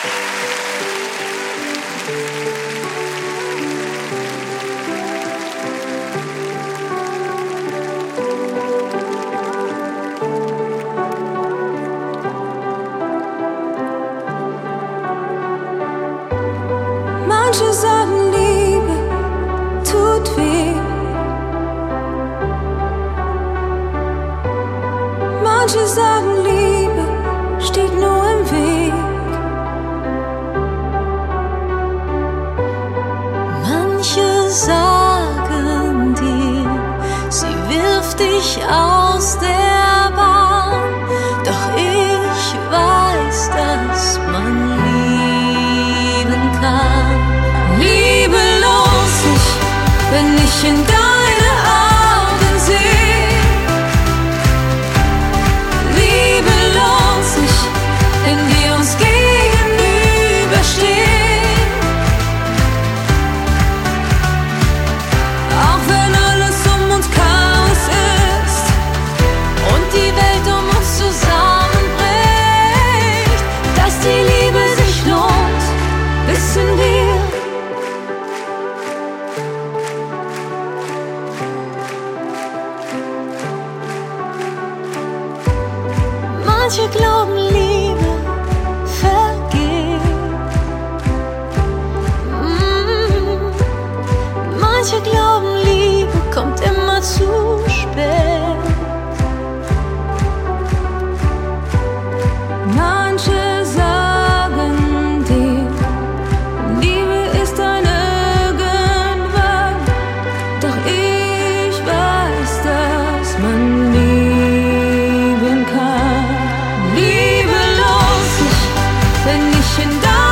Manche sagen, Liebe tut weh. Manche sagen, Liebe steht nur im Weg. Manche sagen dir, sie wirft dich aus der Bahn. Doch ich weiß, dass man lieben kann. Liebe lohnt sich, wenn ich in deine Augen sehe. Liebe lohnt sich, wenn wir uns gegenüberstehen. Auch wenn alles um uns Chaos ist und die Welt um uns zusammenbricht, dass die Liebe sich lohnt, wissen wir. Manche glauben, Liebe vergeht. Manche glauben, Liebe kommt immer zu spät. Manche sagen dir, Liebe ist ein Irgendwann. Doch ich weiß, dass man lieben kann. Liebe lohnt sich, wenn ich in deine